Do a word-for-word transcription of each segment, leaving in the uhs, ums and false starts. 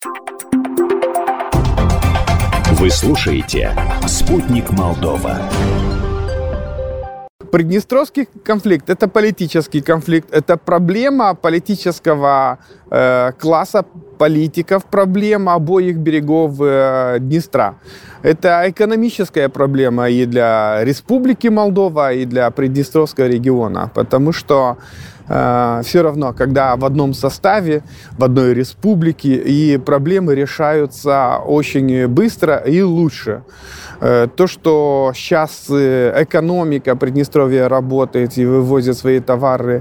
Вы слушаете «Спутник Молдова». Приднестровский конфликт – это политический конфликт, это проблема политического э, класса, политиков, проблема обоих берегов э, Днестра. Это экономическая проблема и для Республики Молдова, и для Приднестровского региона, потому что э, все равно, когда в одном составе, в одной республике, и проблемы решаются очень быстро и лучше. То, что сейчас экономика Приднестровья работает и вывозит свои товары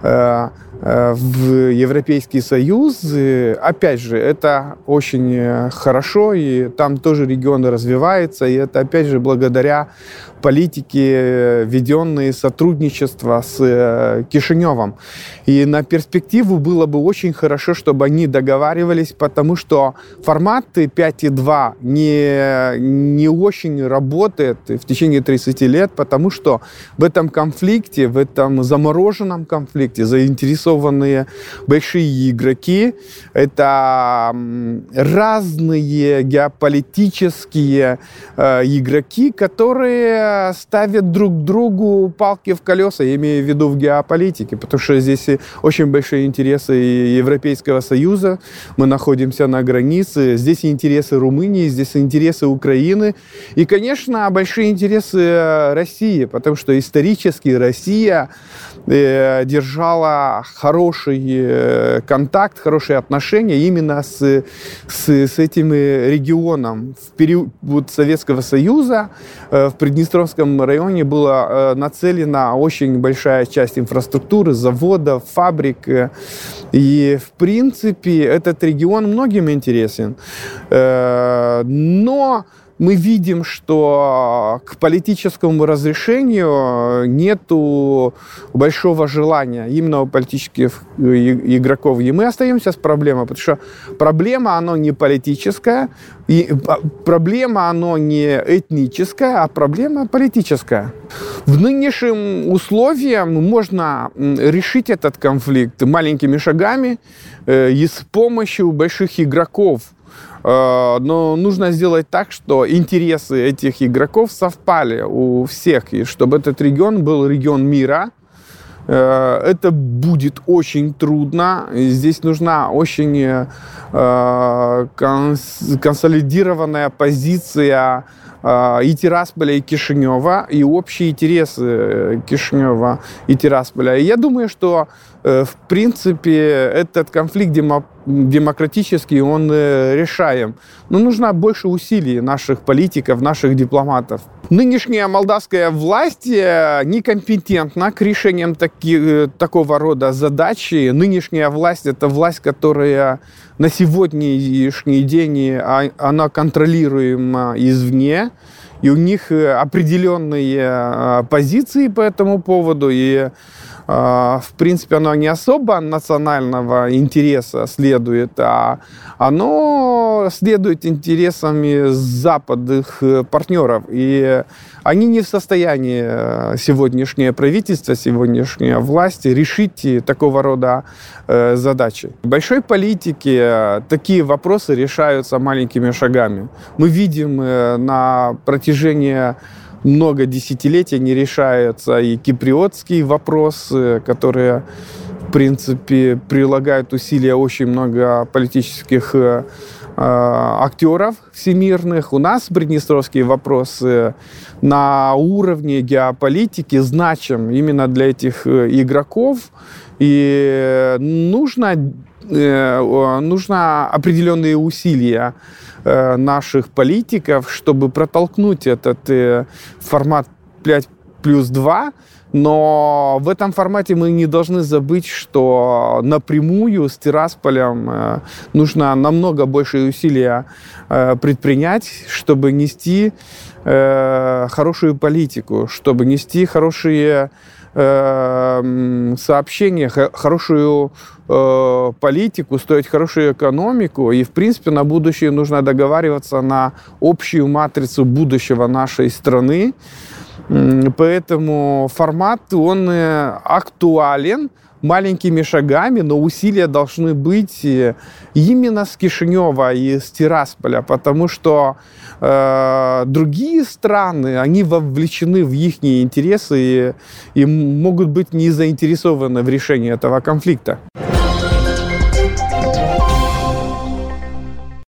в Европейский Союз, опять же, это очень хорошо, и там тоже регион развивается, и это, опять же, благодаря политике, введенной сотрудничество с Кишиневом. И на перспективу было бы очень хорошо, чтобы они договаривались, потому что формат пять и два не, не очень работает в течение тридцати лет, потому что в этом конфликте, в этом замороженном конфликте заинтересованные большие игроки. Это разные геополитические э, игроки, которые ставят друг другу палки в колеса, я имею в виду в геополитике, потому что здесь очень большие интересы Европейского Союза, мы находимся на границе, здесь интересы Румынии, здесь интересы Украины и, конечно, большие интересы России, потому что исторически Россия э, держала хороший контакт, хорошие отношения именно с, с, с этим регионом. В период Советского Союза э, в Приднестровском районе была нацелена очень большая часть инфраструктуры, заводов, фабрик. И, в принципе, этот регион многим интересен. Но мы видим, что к политическому разрешению нету большого желания именно у политических игроков. И мы остаемся с проблемой, потому что проблема, она не политическая, и проблема, она не этническая, а проблема политическая. В нынешнем условиях можно решить этот конфликт маленькими шагами и с помощью больших игроков. Но нужно сделать так, что интересы этих игроков совпали у всех, и чтобы этот регион был регион мира. Это будет очень трудно. Здесь нужна очень консолидированная позиция и Тирасполя, и Кишинева, и общие интересы Кишинева и Тирасполя. И я думаю, что, в принципе, этот конфликт демократический, он решаем. Но нужно больше усилий наших политиков, наших дипломатов. Нынешняя молдавская власть некомпетентна к решениям таки, такого рода задачи. Нынешняя власть – это власть, которая на сегодняшний день она контролируема извне. И у них определенные позиции по этому поводу. И, в принципе, оно не особо национального интереса следует, а оно следует интересами западных партнеров. И они не в состоянии, сегодняшнее правительство, сегодняшняя власть, решить такого рода задачи. В большой политике такие вопросы решаются маленькими шагами. Мы видим на протяжении много десятилетий не решается и киприотский вопрос, которые, в принципе, прилагают усилия очень много политических э, актеров всемирных. У нас приднестровские вопросы на уровне геополитики значим именно для этих игроков. И нужно, э, нужно определенные усилия наших политиков, чтобы протолкнуть этот э, формат пять плюс два, но в этом формате мы не должны забыть, что напрямую с Тирасполем э, нужно намного большие усилия э, предпринять, чтобы нести э, хорошую политику, чтобы нести хорошие сообщения, хорошую э, политику, строить хорошую экономику. И, в принципе, на будущее нужно договариваться на общую матрицу будущего нашей страны. Поэтому формат, он актуален, маленькими шагами, но усилия должны быть именно с Кишинева и с Тирасполя, потому что э, другие страны, они вовлечены в их интересы и, и могут быть не заинтересованы в решении этого конфликта.